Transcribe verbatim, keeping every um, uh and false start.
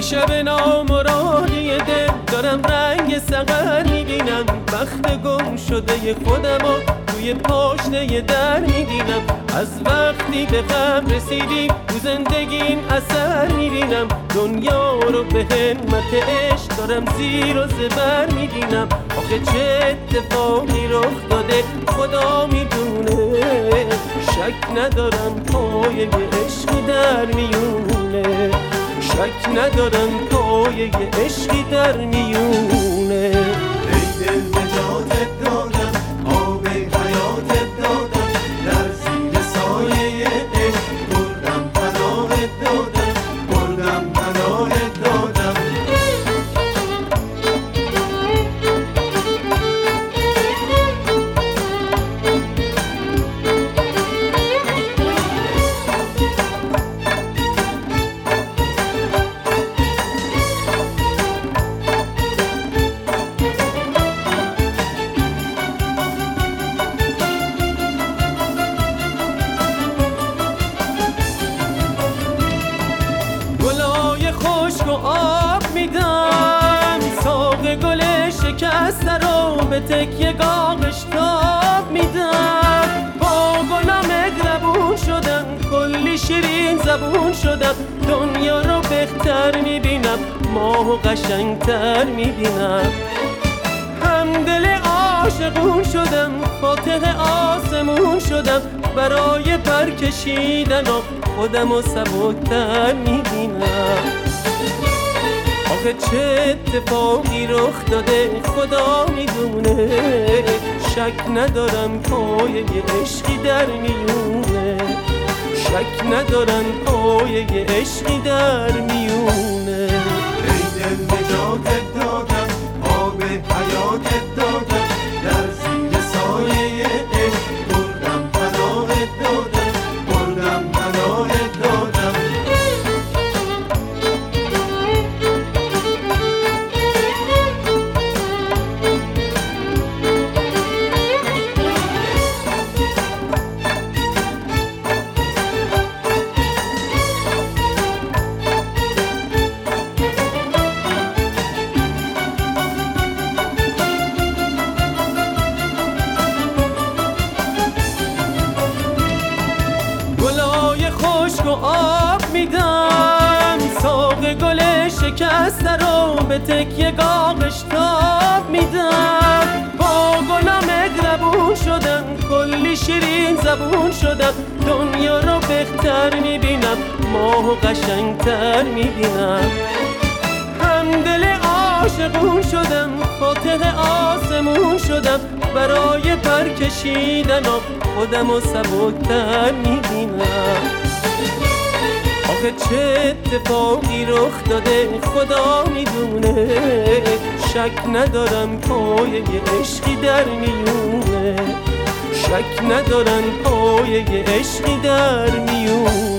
شب نامرادی دل دارم رنگ سقر میبینم، بخت گم شده خودمو توی پاشنه در میبینم. از وقتی به غم رسیدیم تو زندگیم اثر میبینم، دنیا رو به همت عشق دارم زیر و زبر میبینم. آخه چه اتفاقی رخ داده خدا میدونه، شک ندارم پایه عشقی در میونه، شک ندارم پایه عشقی در میونه. ای دل نجاتت دادم، آب حیاتت دادم، در زیر سایه عشق بردم پناهت دادم، بردم پناهت دادم. گلای خشک و آب میدم، ساق گل شکسته رو به تکیه گاغش تاب میدم. با گلا مهربون شدم، کلی شیرین زبون شدم، دنیا رو بهتر میبینم، ماهو قشنگتر میبینم. همدل عاشقون شدم، فاتح آسمون شدم، برای پر کشیدن و خودم و سبکتر میبینم. آخه چه اتفاقی رخ داده خدا میدونه، شک ندارم پایه عشقی در میونه، شک ندارم پایه عشقی در میونه. ای دل نجاتت دادم، آب حیاتت دادم، در زیر سایه عشق بردم پناهت دادم، بردم پناهت دادم. گلای خشک و آب میدم، ساق گل شکسته رو به تکیه گاغش تاب میدم. با گلا مهربون شدم، کلی شیرین زبون شدم، دنیا رو بهتر میبینم، ماهو قشنگتر میبینم. همدل عاشقون شدم، فاتح آسمون شدم، برای پر کشیدن و خودم و سبکتر میبینم. آخه چه اتفاقی رخ داده خدا میدونه، شک ندارم پایه عشقی در میونه، شک ندارم پایه عشقی در میونه.